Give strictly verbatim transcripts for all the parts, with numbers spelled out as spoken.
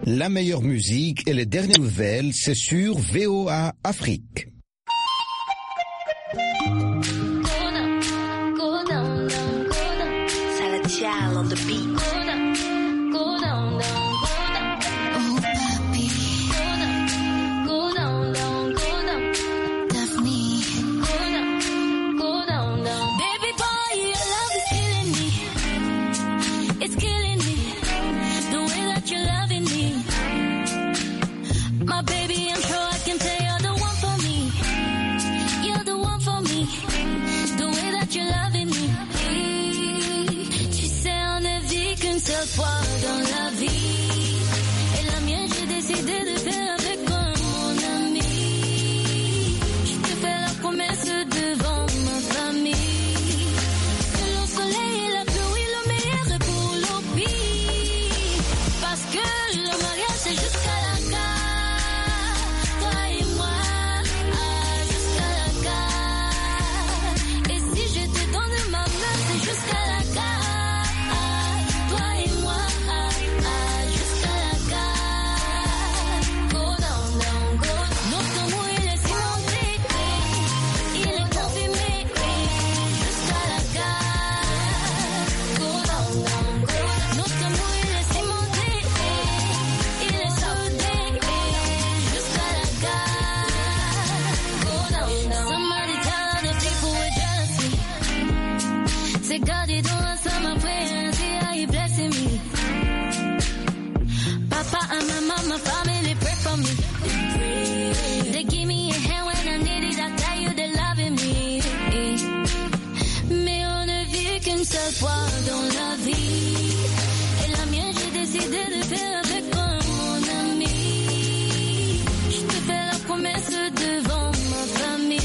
La meilleure musique et les dernières nouvelles, c'est sur V O A Afrique. On the beat. Go down, go down, down, go down. Oh, papi. Go down, go down, down, go down. Daphne. Go down, go down, down. Baby boy, your love is killing me. It's killing me. The way that you're loving me. My baby, I'm sure I can tell you're the one for me. You're the one for me. The way that you're loving me. Qu'une seule fois dans la vie, et la mienne j'ai décidé de faire avec toi mon ami. Je te fais la promesse devant ma famille, que le soleil et la pluie, le meilleur est pour le pire, parce que le mariage c'est jusqu'à la carte, toi et moi, ah, jusqu'à la carte, et si je te donne ma main c'est jusqu'à la carte. God, you don't answer my prayers, see how you blessing me. Papa and my mama, family pray for me. They pray. They give me a hand when I need it, I tell you they're loving me. Mais on ne vit qu'une seule fois dans la vie. Et la mienne, j'ai décidé de faire avec toi, mon ami. Je te fais la promesse devant ma famille.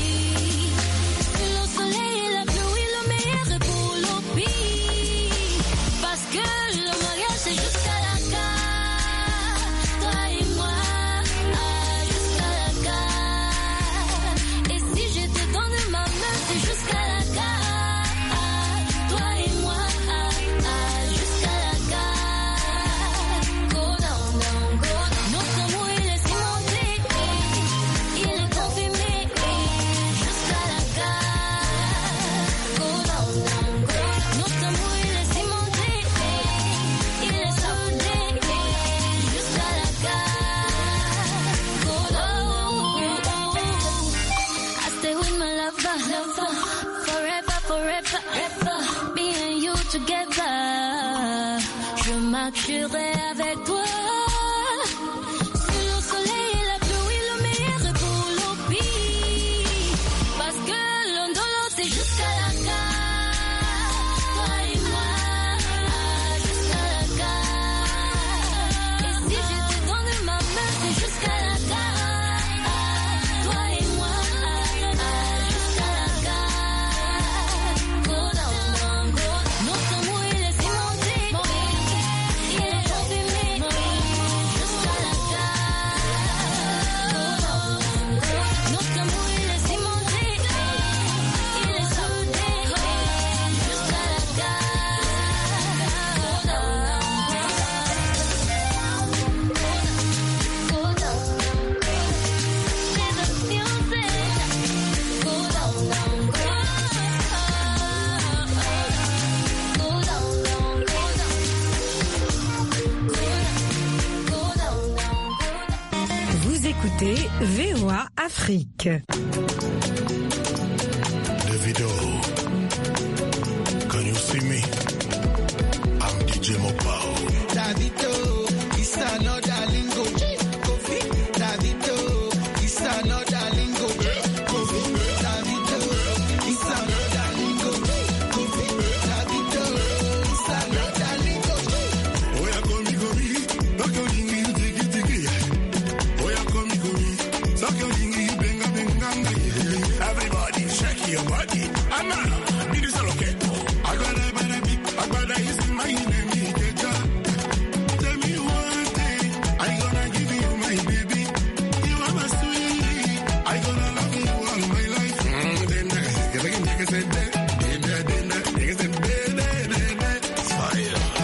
Parce que le mariage c'est jusqu'à la carte, toi et moi, ah, jusqu'à la carte. Et si je te donne ma main c'est jusqu'à la carte, toi et moi, ah, ah, jusqu'à la carte. Go down, down, go down. Notre amour il est cimenté, il est confirmé, jusqu'à la carte. Go down, down, go down. Notre amour il est cimenté. Forever, forever, me and you together. Je marcherai avec toi. Sous le soleil et la pluie, le meilleur est pour le pire. Parce que l'un de l'autre c'est jusqu'à la carte. Toi et moi, ah, jusqu'à la carte. Et si je te donne ma main, c'est jusqu'à la carte. Toi et moi. Écoutez V O A Afrique. Davido, can you see me? I'm D J Mopao. Davido.